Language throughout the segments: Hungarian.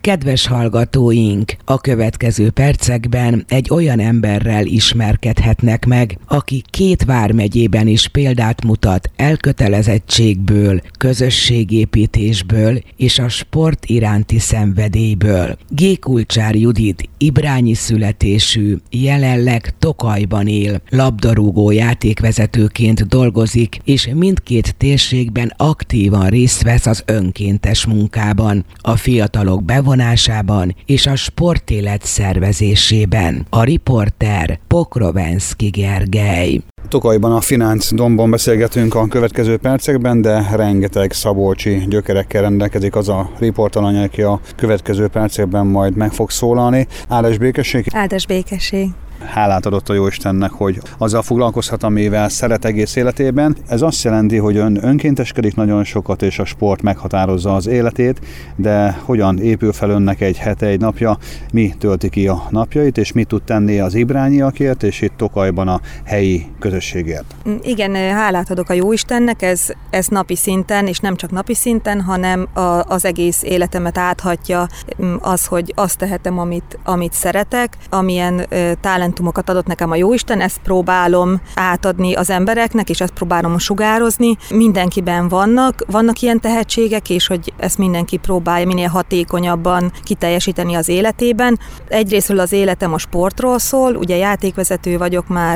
Kedves hallgatóink, a következő percekben egy olyan emberrel ismerkedhetnek meg, aki 2 vármegyében is példát mutat elkötelezettségből, közösségépítésből és a sport iránti szenvedélyből. G. Kulcsár Judit ibrányi születésű, jelenleg Tokajban él, labdarúgó játékvezetőként dolgozik, és mindkét térségben aktívan részt vesz az önkéntes munkában, a fiatalok bevonásában és a sportélet szervezésében. A riporter Pokrovenszky Gergely. Tokajban a Finánc dombon beszélgetünk a következő percekben, de rengeteg szabolcsi gyökerekkel rendelkezik az a riportalany, aki a következő percekben majd meg fog szólalni. Áldás békesség! Áldás békesség! Hálát adott a Jóistennek, hogy azzal foglalkozhat, amivel szeret egész életében. Ez azt jelenti, hogy ön önkénteskedik nagyon sokat, és a sport meghatározza az életét, de hogyan épül fel önnek egy hete, egy napja, mi tölti ki a napjait, és mit tud tenni az ibrányiakért, és itt Tokajban a helyi közösségért? Igen, hálát adok a Jóistennek, ez napi szinten, és nem csak napi szinten, hanem az egész életemet áthatja az, hogy azt tehetem, amit szeretek, amilyen talentumokat adott nekem a Jóisten, ezt próbálom átadni az embereknek, és ezt próbálom sugározni. Mindenkiben vannak ilyen tehetségek, és hogy ezt mindenki próbálja minél hatékonyabban kiteljesíteni az életében. Egyrésztről az életem a sportról szól, ugye játékvezető vagyok már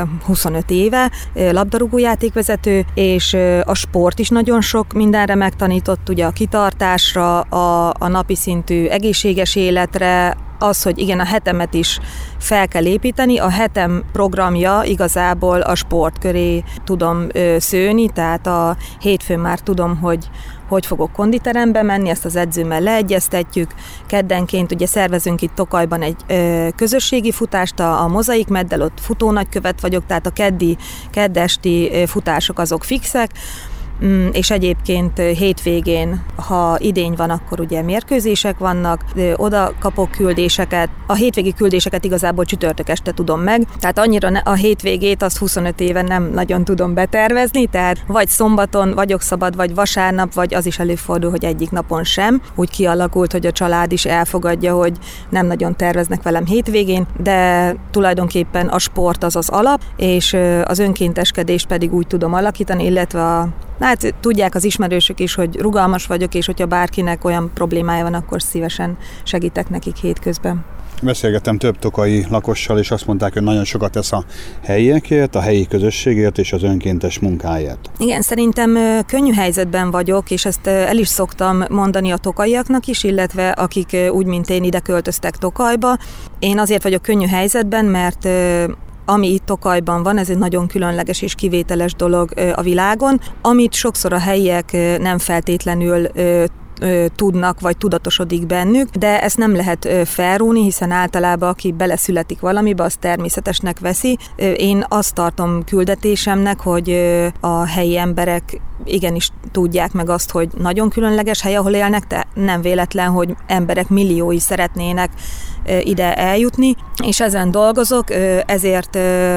25 éve, labdarúgó játékvezető, és a sport is nagyon sok mindenre megtanított, ugye a kitartásra, a napi szintű egészséges életre, az, hogy igen, a hetemet is fel kell építeni, a hetem programja igazából a sport köré tudom szőni, tehát a hétfőn már tudom, hogy fogok konditerembe menni, ezt az edzőmmel leegyeztetjük. Keddenként ugye szervezünk itt Tokajban egy közösségi futást, a Mozaik Meddel, ott futónagykövet vagyok, tehát a keddesti futások azok fixek, és egyébként hétvégén, ha idény van, akkor ugye mérkőzések vannak, oda kapok küldéseket. A hétvégi küldéseket igazából csütörtök este tudom meg, tehát annyira a hétvégét azt 25 éve nem nagyon tudom betervezni, tehát vagy szombaton vagyok szabad, vagy vasárnap, vagy az is előfordul, hogy egyik napon sem. Úgy kialakult, hogy a család is elfogadja, hogy nem nagyon terveznek velem hétvégén, de tulajdonképpen a sport az alap, és az önkénteskedést pedig úgy tudom alakítani, illetve hát tudják az ismerősök is, hogy rugalmas vagyok, és hogyha bárkinek olyan problémája van, akkor szívesen segítek nekik hétközben. Beszélgettem több tokai lakossal, és azt mondták, hogy nagyon sokat tesz a helyiekért, a helyi közösségért és az önkéntes munkáért. Igen, szerintem könnyű helyzetben vagyok, és ezt el is szoktam mondani a tokaiaknak is, illetve akik úgy, mint én ide költöztek Tokajba. Én azért vagyok könnyű helyzetben, mert ami itt Tokajban van, ez egy nagyon különleges és kivételes dolog a világon, amit sokszor a helyiek nem feltétlenül tudnak, vagy tudatosodik bennük, de ezt nem lehet felrúni, hiszen általában aki beleszületik valamibe, az természetesnek veszi. Én azt tartom küldetésemnek, hogy a helyi emberek igenis tudják meg azt, hogy nagyon különleges hely, ahol élnek, de nem véletlen, hogy emberek milliói szeretnének ide eljutni, és ezen dolgozok, ezért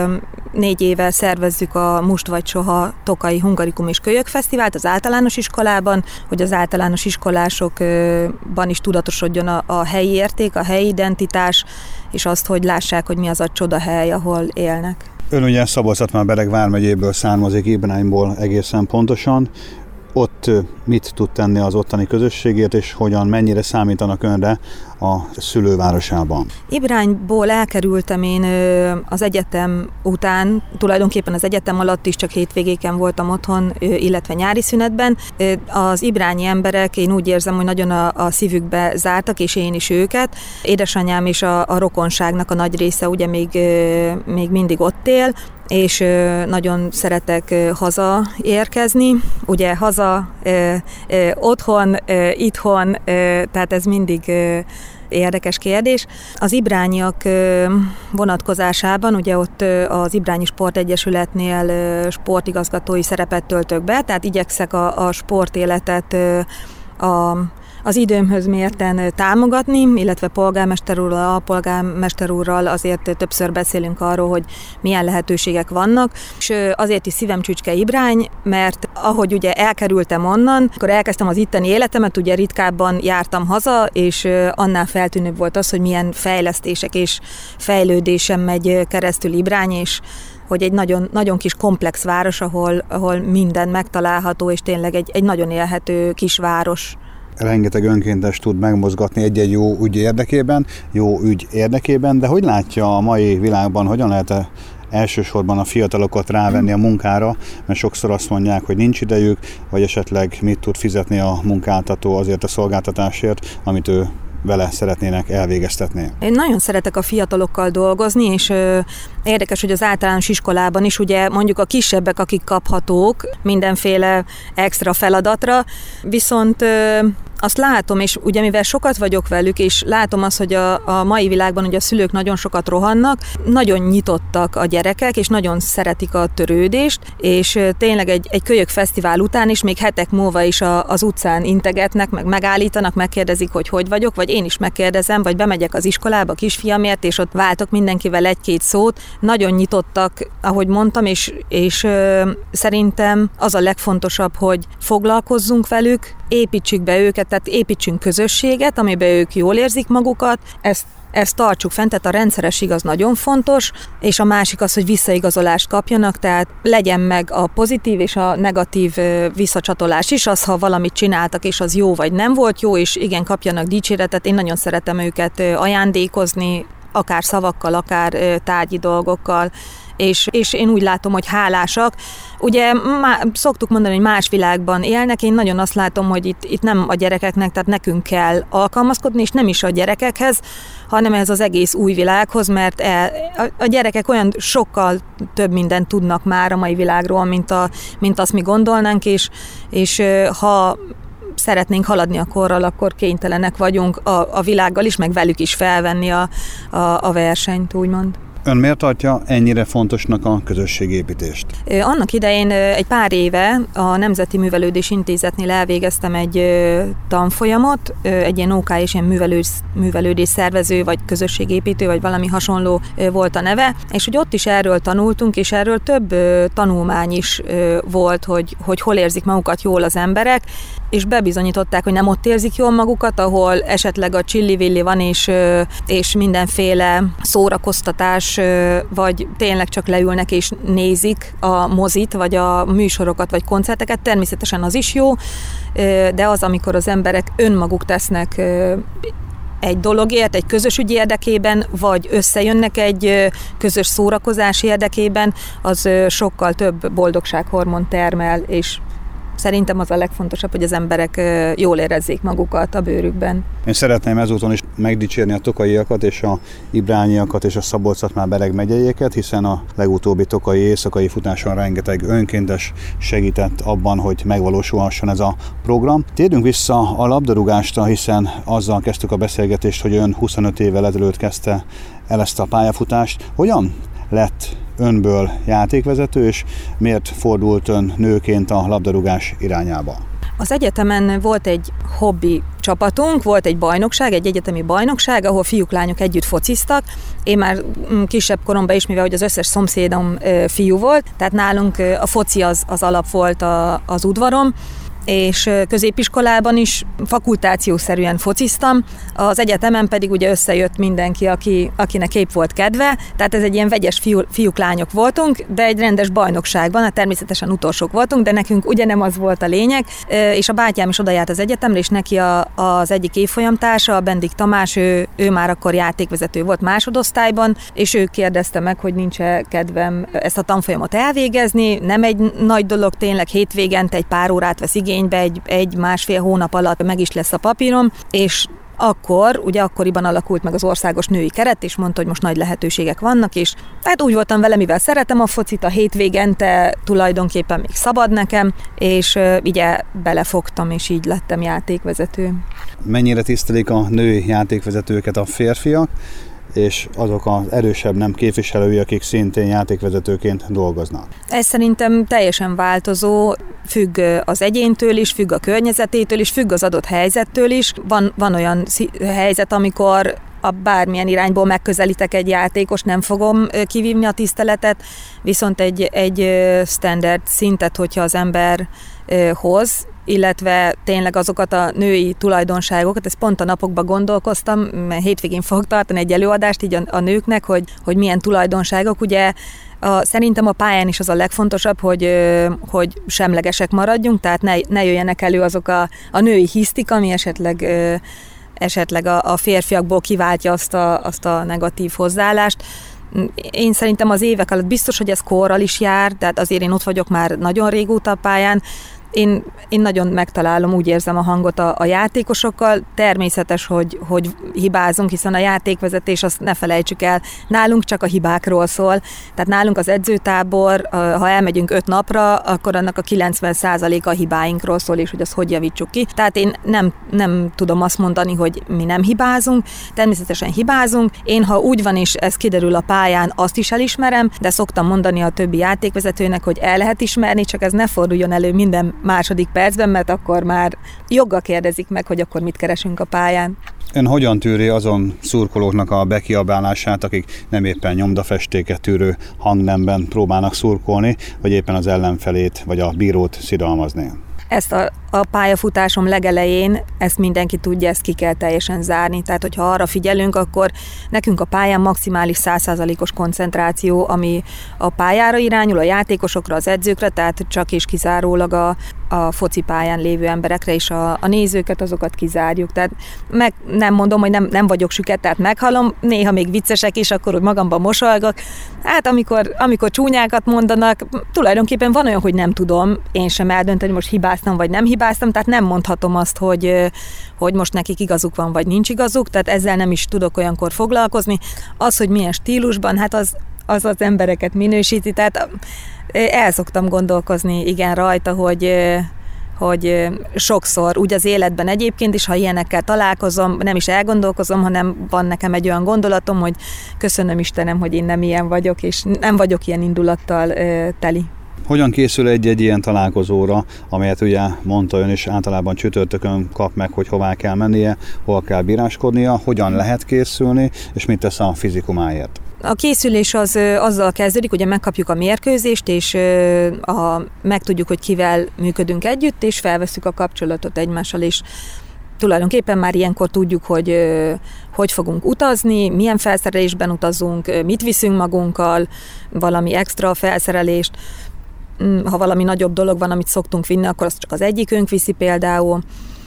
4 éve szervezzük a Must vagy Soha Tokai Hungarikum és Kölyök Fesztivált az általános iskolában, hogy az általános iskolásokban is tudatosodjon a helyi érték, a helyi identitás, és azt, hogy lássák, hogy mi az a csodahely, ahol élnek. Ön ugye Szabolcs-Szatmár-Bereg vármegyéből származik, Ibrányból egészen pontosan. Ott mit tud tenni az ottani közösségért, és hogyan, mennyire számítanak önre a szülővárosában? Ibrányból elkerültem én az egyetem után, tulajdonképpen az egyetem alatt is csak hétvégéken voltam otthon, illetve nyári szünetben. Az ibrányi emberek, én úgy érzem, hogy nagyon a szívükbe zártak, és én is őket. Édesanyám és a rokonságnak a nagy része ugye még mindig ott él, és nagyon szeretek haza érkezni. Ugye haza, otthon, itthon, tehát ez mindig érdekes kérdés. Az ibrányiak vonatkozásában, ugye ott az Ibrányi Sportegyesületnél sportigazgatói szerepet töltök be, tehát igyekszek a sportéletet a az időmhöz mérten támogatni, illetve polgármester úrral, alpolgármester úrral azért többször beszélünk arról, hogy milyen lehetőségek vannak, és azért is szívem csücske Ibrány, mert ahogy ugye elkerültem onnan, akkor elkezdtem az itteni életemet, ugye ritkábban jártam haza, és annál feltűnőbb volt az, hogy milyen fejlesztések és fejlődésem megy keresztül Ibrány, és hogy egy nagyon, nagyon kis komplex város, ahol minden megtalálható, és tényleg egy nagyon élhető kis város. Rengeteg önkéntes tud megmozgatni egy-egy jó ügy érdekében, de hogy látja a mai világban, hogyan lehet elsősorban a fiatalokat rávenni a munkára, mert sokszor azt mondják, hogy nincs idejük, vagy esetleg mit tud fizetni a munkáltató azért a szolgáltatásért, amit ő vele szeretnének elvégeztetni. Én nagyon szeretek a fiatalokkal dolgozni, és érdekes, hogy az általános iskolában is ugye mondjuk a kisebbek, akik kaphatók mindenféle extra feladatra, viszont azt látom, és ugye mivel sokat vagyok velük, és látom azt, hogy a mai világban ugye a szülők nagyon sokat rohannak, nagyon nyitottak a gyerekek, és nagyon szeretik a törődést, és tényleg egy kölyök fesztivál után is még hetek múlva is az utcán integetnek, meg megállítanak, megkérdezik, hogy vagyok, vagy én is megkérdezem, vagy bemegyek az iskolába kisfiamért, és ott váltok mindenkivel egy-két szót. Nagyon nyitottak, ahogy mondtam, és szerintem az a legfontosabb, hogy foglalkozzunk velük, építsük be őket, tehát építsünk közösséget, amiben ők jól érzik magukat, ezt tartsuk fent, tehát a rendszeres igaz nagyon fontos, és a másik az, hogy visszaigazolást kapjanak, tehát legyen meg a pozitív és a negatív visszacsatolás is, az, ha valamit csináltak, és az jó vagy nem volt jó, és igen, kapjanak dicséretet, én nagyon szeretem őket ajándékozni, akár szavakkal, akár tárgyi dolgokkal, és én úgy látom, hogy hálásak. Ugye szoktuk mondani, hogy más világban élnek, én nagyon azt látom, hogy itt nem a gyerekeknek, tehát nekünk kell alkalmazkodni, és nem is a gyerekekhez, hanem ez az egész új világhoz, mert a gyerekek olyan sokkal több mindent tudnak már a mai világról, mint azt mi gondolnánk, és ha szeretnénk haladni a korral, akkor kénytelenek vagyunk a világgal is, meg velük is felvenni a versenyt, úgymond. Ön miért tartja ennyire fontosnak a közösségépítést? Annak idején egy pár éve a Nemzeti Művelődés Intézetnél elvégeztem egy tanfolyamot, egy ilyen OK és ilyen művelődés szervező, vagy közösségépítő, vagy valami hasonló volt a neve, és hogy ott is erről tanultunk, és erről több tanulmány is volt, hogy hol érzik magukat jól az emberek, és bebizonyították, hogy nem ott érzik jól magukat, ahol esetleg a csillivilli van, és mindenféle szórakoztatás, vagy tényleg csak leülnek és nézik a mozit, vagy a műsorokat, vagy koncerteket, természetesen az is jó, de az, amikor az emberek önmaguk tesznek egy dologért, egy közös ügy érdekében, vagy összejönnek egy közös szórakozás érdekében, az sokkal több boldogsághormon termel, és szerintem az a legfontosabb, hogy az emberek jól érezzék magukat a bőrükben. Én szeretném ezúton is megdicsérni a tokaiakat és a ibrányiakat és a Szabolcs-Szatmár-Bereg megyeieket, hiszen a legutóbbi tokai éjszakai futáson rengeteg önkéntes segített abban, hogy megvalósulhasson ez a program. Térjünk vissza a labdarúgásra, hiszen azzal kezdtük a beszélgetést, hogy ön 25 évvel ezelőtt kezdte el ezt a pályafutást. Hogyan lett önből játékvezető, és miért fordult ön nőként a labdarúgás irányába? Az egyetemen volt egy hobbi csapatunk, volt egy bajnokság, egy egyetemi bajnokság, ahol fiúk-lányok együtt fociztak. Én már kisebb koromban is, mivel hogy az összes szomszédom fiú volt, tehát nálunk a foci az alap volt az udvarom, és középiskolában is fakultációszerűen fociztam, az egyetemen pedig ugye összejött mindenki, akinek épp volt kedve, tehát ez egy ilyen vegyes fiúk-lányok voltunk, de egy rendes bajnokságban, hát természetesen utolsók voltunk, de nekünk ugye nem az volt a lényeg, és a bátyám is odajárt az egyetemre, és neki az egyik évfolyamtársa, a Bendik Tamás, ő már akkor játékvezető volt másodosztályban, és ő kérdezte meg, hogy nincs-e kedvem ezt a tanfolyamot elvégezni, nem egy nagy dolog, tényleg hétvégente egy pár órát vesz igénybe, egy-másfél hónap alatt meg is lesz a papírom, és akkoriban alakult meg az országos női keret, és mondta, hogy most nagy lehetőségek vannak, és hát úgy voltam vele, mivel szeretem a focit, a hétvégente tulajdonképpen még szabad nekem, és ugye belefogtam, és így lettem játékvezető. Mennyire tisztelik a női játékvezetőket a férfiak, és azok az erősebb nem képviselői, akik szintén játékvezetőként dolgoznak? Ez szerintem teljesen változó, függ az egyéntől is, függ a környezetétől is, függ az adott helyzettől is. Van olyan helyzet, amikor bármilyen irányból megközelítek egy játékos, nem fogom kivívni a tiszteletet, viszont egy standard szintet, hogyha az ember hoz, illetve tényleg azokat a női tulajdonságokat, ezt pont a napokban gondolkoztam, mert hétvégén fogok tartani egy előadást így a nőknek, hogy milyen tulajdonságok, ugye szerintem a pályán is az a legfontosabb, hogy semlegesek maradjunk, tehát ne jöjjenek elő azok a női hisztik, ami esetleg a férfiakból kiváltja azt a negatív hozzáállást. Én szerintem az évek alatt biztos, hogy ez korral is jár, tehát azért én ott vagyok már nagyon régóta a pályán. Én nagyon megtalálom, úgy érzem a hangot a játékosokkal. Természetes, hogy hibázunk, hiszen a játékvezetés, azt ne felejtsük el, nálunk csak a hibákról szól. Tehát nálunk az edzőtábor, ha elmegyünk 5 napra, akkor annak a 90%-a a hibáinkról szól, és hogy azt hogy javítsuk ki. Tehát én nem tudom azt mondani, hogy mi nem hibázunk, természetesen hibázunk. Én, ha úgy van, és ez kiderül a pályán, azt is elismerem, de szoktam mondani a többi játékvezetőnek, hogy el lehet ismerni, csak ez ne forduljon elő minden második percben, mert akkor már joggal kérdezik meg, hogy akkor mit keresünk a pályán. Ön hogyan tűri azon szurkolóknak a bekiabálását, akik nem éppen nyomdafestéket tűrő hangnemben próbálnak szurkolni, vagy éppen az ellenfelét vagy a bírót szidalmazni? Ezt a pályafutásom legelején, ezt mindenki tudja, ezt ki kell teljesen zárni. Tehát, hogyha arra figyelünk, akkor nekünk a pályán maximális 100%-os koncentráció, ami a pályára irányul, a játékosokra, az edzőkre, tehát csak és kizárólag a focipályán lévő emberekre, és a nézőket, azokat kizárjuk. Tehát nem mondom, hogy nem vagyok süket, tehát meghallom, néha még viccesek is, akkor úgy magamban mosolygok. Hát amikor csúnyákat mondanak, tulajdonképpen van olyan, hogy nem tudom én sem eldönteni, most hibáztam vagy nem hibáztam, tehát nem mondhatom azt, hogy most nekik igazuk van, vagy nincs igazuk, tehát ezzel nem is tudok olyankor foglalkozni. Az, hogy milyen stílusban, hát az embereket minősíti, tehát el szoktam gondolkozni igen rajta, hogy sokszor úgy az életben egyébként is, ha ilyenekkel találkozom, nem is elgondolkozom, hanem van nekem egy olyan gondolatom, hogy köszönöm Istenem, hogy én nem ilyen vagyok, és nem vagyok ilyen indulattal teli. Hogyan készül egy ilyen találkozóra, amelyet ugye mondta ön is, általában csütörtökön kap meg, hogy hová kell mennie, hol kell bíráskodnia, hogyan lehet készülni, és mit tesz a fizikumáért? A készülés az azzal kezdődik, ugye megkapjuk a mérkőzést, és megtudjuk, hogy kivel működünk együtt, és felveszünk a kapcsolatot egymással, és tulajdonképpen már ilyenkor tudjuk, hogy fogunk utazni, milyen felszerelésben utazunk, mit viszünk magunkkal, valami extra felszerelést. Ha valami nagyobb dolog van, amit szoktunk vinni, akkor azt csak az egyikünk viszi például.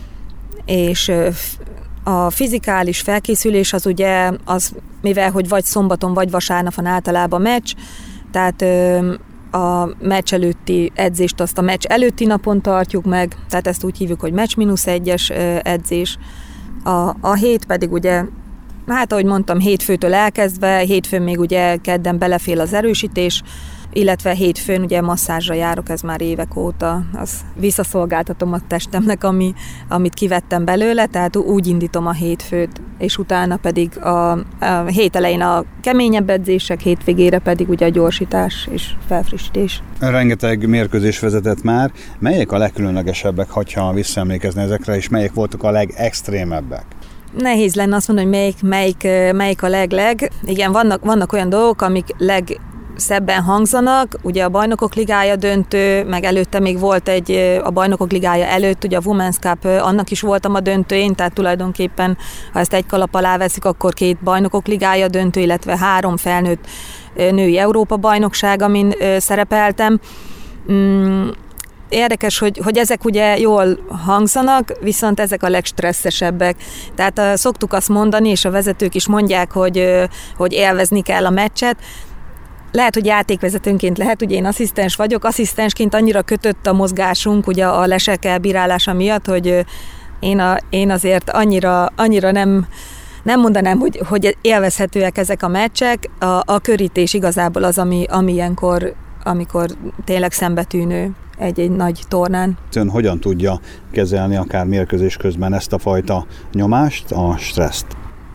És a fizikális felkészülés az ugye, mivel hogy vagy szombaton, vagy vasárnap van általában meccs, tehát a meccs előtti edzést azt a meccs előtti napon tartjuk meg, tehát ezt úgy hívjuk, hogy meccs -1-es edzés. A hét pedig ugye, hát ahogy mondtam, hétfőtől elkezdve, hétfőn még ugye kedden belefél az erősítés, illetve hétfőn ugye masszázsra járok, ez már évek óta, az visszaszolgáltatom a testemnek, amit kivettem belőle, tehát úgy indítom a hétfőt, és utána pedig a hét elején a keményebb edzések, hétvégére pedig ugye a gyorsítás és felfrissítés. Rengeteg mérkőzés vezetett már. Melyek a legkülönlegesebbek, ha visszaemlékezni ezekre, és melyek voltak a legextrémebbek? Nehéz lenne azt mondani, hogy melyik a legleg. Igen, vannak olyan dolgok, amik szebben hangzanak, ugye a Bajnokok Ligája döntő, meg előtte még volt a Bajnokok Ligája előtt, ugye a Women's Cup, annak is voltam a döntőjén, tehát tulajdonképpen, ha ezt egy kalap alá veszik, akkor 2 Bajnokok Ligája döntő, illetve 3 felnőtt női Európa-bajnokság, amin szerepeltem. Érdekes, hogy ezek ugye jól hangzanak, viszont ezek a legstresszesebbek. Tehát szoktuk azt mondani, és a vezetők is mondják, hogy élvezni kell a meccset. Lehet, hogy játékvezetőnként lehet, ugye én asszisztens vagyok, asszisztensként annyira kötött a mozgásunk ugye a lesek elbírálása miatt, hogy én azért annyira nem mondanám, hogy élvezhetőek ezek a meccsek. A körítés igazából az, ami ilyenkor, amikor tényleg szembetűnő egy nagy tornán. Ön hogyan tudja kezelni akár mérkőzés közben ezt a fajta nyomást, a stresszt?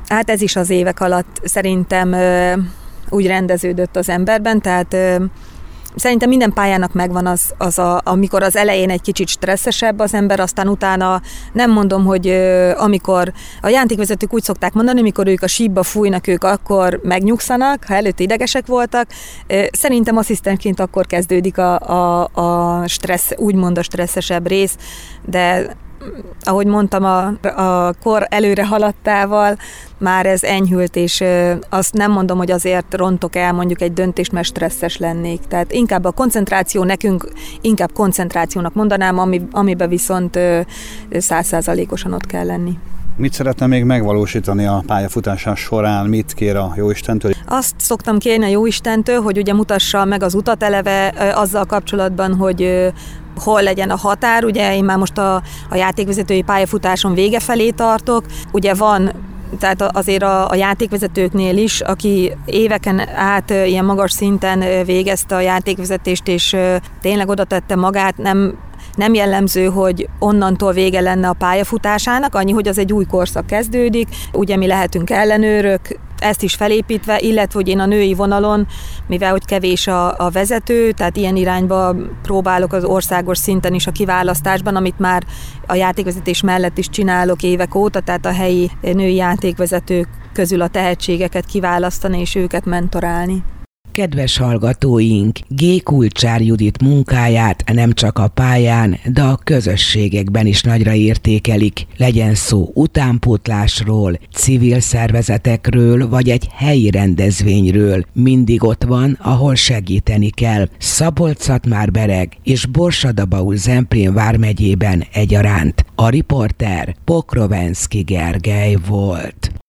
Hát ez is az évek alatt szerintem úgy rendeződött az emberben, tehát szerintem minden pályának megvan amikor az elején egy kicsit stresszesebb az ember, aztán utána nem mondom, hogy amikor a játékvezetők úgy szokták mondani, amikor ők a sípba fújnak, ők akkor megnyugszanak, ha előtte idegesek voltak. Szerintem asszisztensként akkor kezdődik a stressz, úgymond a stresszesebb rész, de ahogy mondtam, a kor előre haladtával már ez enyhült, és azt nem mondom, hogy azért rontok el mondjuk egy döntést, mert stresszes lennék. Tehát inkább a koncentráció, nekünk inkább koncentrációnak mondanám, amiben viszont 100%-osan ott kell lenni. Mit szeretne még megvalósítani a pályafutása során? Mit kér a Jóistentől? Azt szoktam kérni a Jóistentől, hogy ugye mutassa meg az utat eleve azzal kapcsolatban, hogy hol legyen a határ. Ugye én már most a játékvezetői pályafutáson vége felé tartok. Ugye van, tehát azért a játékvezetőknél is, aki éveken át ilyen magas szinten végezte a játékvezetést, és tényleg oda tette magát, nem jellemző, hogy onnantól vége lenne a pályafutásának, annyi, hogy az egy új korszak kezdődik. Ugye mi lehetünk ellenőrök, ezt is felépítve, illetve hogy én a női vonalon, mivel hogy kevés a vezető, tehát ilyen irányba próbálok az országos szinten is a kiválasztásban, amit már a játékvezetés mellett is csinálok évek óta, tehát a helyi női játékvezetők közül a tehetségeket kiválasztani és őket mentorálni. Kedves hallgatóink, G. Kulcsár Judit munkáját nem csak a pályán, de a közösségekben is nagyra értékelik. Legyen szó utánpótlásról, civil szervezetekről, vagy egy helyi rendezvényről. Mindig ott van, ahol segíteni kell. Szabolcs-Szatmár-Bereg és Borsod-Abaúj-Zemplén vármegyében egyaránt. A riporter Pokrovenszky Gergely volt.